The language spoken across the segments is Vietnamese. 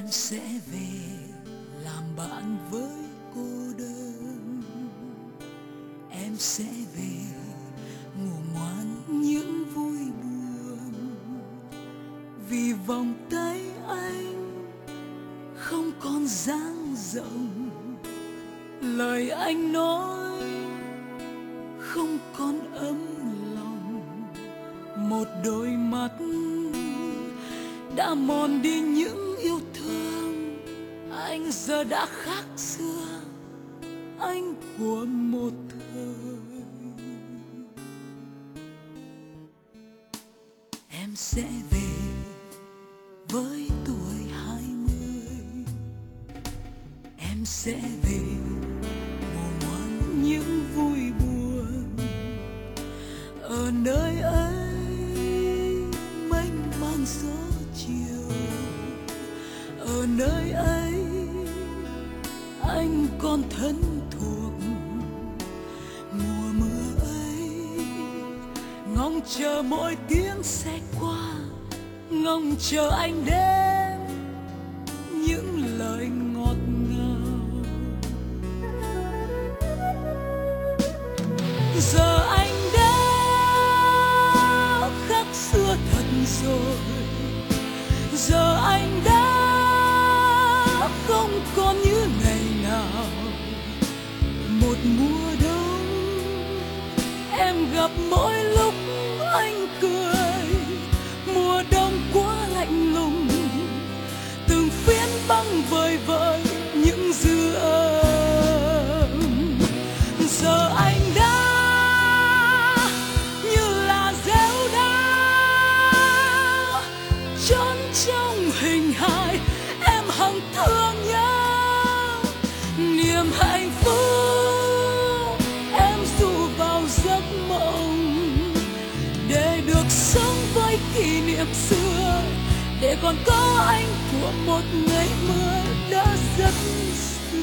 sẽ về làm bạn với cô đơn. Em sẽ về ngủ ngoan những vui buồn, vì vòng tay anh không còn dang rộng, lời anh nói không còn ấm lòng. Một đôi mắt đã mòn đi những yêu thương, anh giờ đã khác xưa, anh của một thời. Em sẽ về với tuổi 20, em sẽ về ngủ ngoan những vui buồn. Ở nơi ấy mênh mang gió chiều, ở nơi ấy anh còn thân thuộc. Mùa mưa ấy ngóng chờ mỗi tiếng xe qua, ngóng chờ anh đến những lời ngọt ngào. Giờ anh đã khác xưa thật rồi, giờ anh đã không còn như ngày nào. Một mùa đông em gặp mỗi lúc anh cười, mùa đông quá lạnh lùng, từng phiến băng vời vợi những dư âm. Giờ anh đã như là rêu đá trốn trong hình hài em hằng thương nhớ. Niềm hạnh phúc em ru vào giấc mộng, để được sống với kỷ niệm xưa, để còn có anh của một ngày mưa đã rất xưa.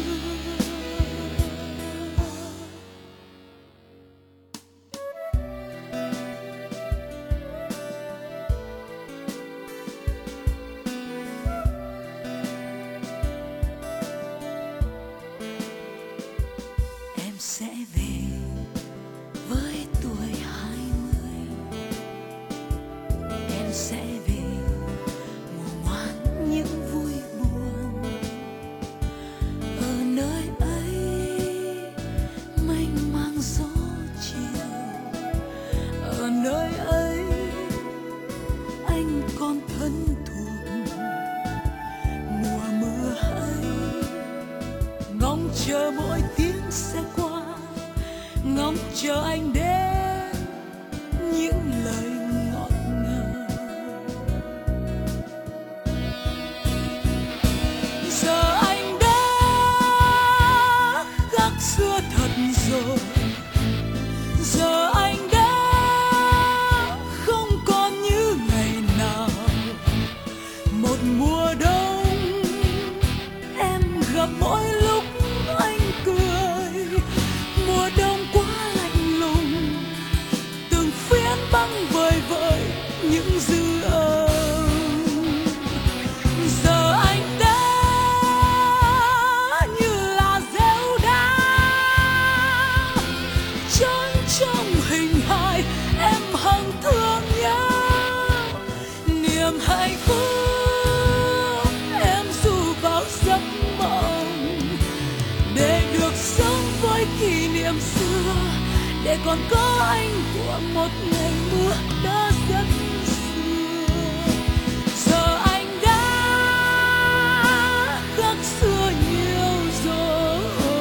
Em sẽ về với tuổi 20, em sẽ về ngủ ngoan những vui buồn. Ở nơi ấy mênh mang gió chiều, ở nơi ấy anh còn thân thuộc. Mùa mưa ấy ngóng chờ mỗi tiếng xe qua, ngóng chờ anh đến những lời ngọt ngào. Giờ anh đã khác xưa thật rồi, giờ anh đã không còn như ngày nào. Một mùa đông em gặp mỗi lúc anh cười, mùa đông quá lạnh lùng, từng phiến băng vời vợi những dư âm. Giờ anh đã như là rêu đá trốn trong hình hài em hằng thương nhớ. Niềm hạnh phúc em ru vào giấc mộng, để được sống với kỷ niệm xưa, để còn có anh của một ngày mưa đã rất xưa. Giờ anh đã khác xưa nhiều rồi.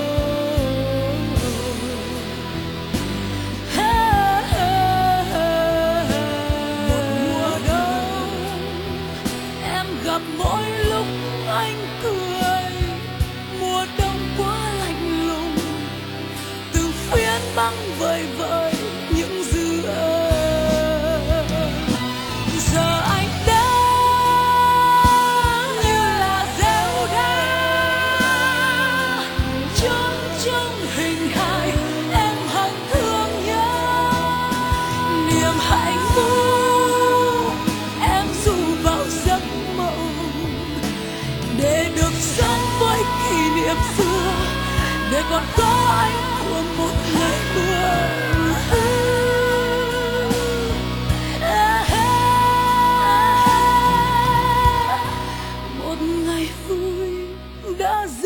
Một mùa đông em gặp mỗi lúc anh cười, mùa đông quá lạnh lùng, từng phiến băng vời vợi những dư âm. để được sống với kỷ niệm xưa, để còn có anh của một ngày mưa. Một ngày vui đã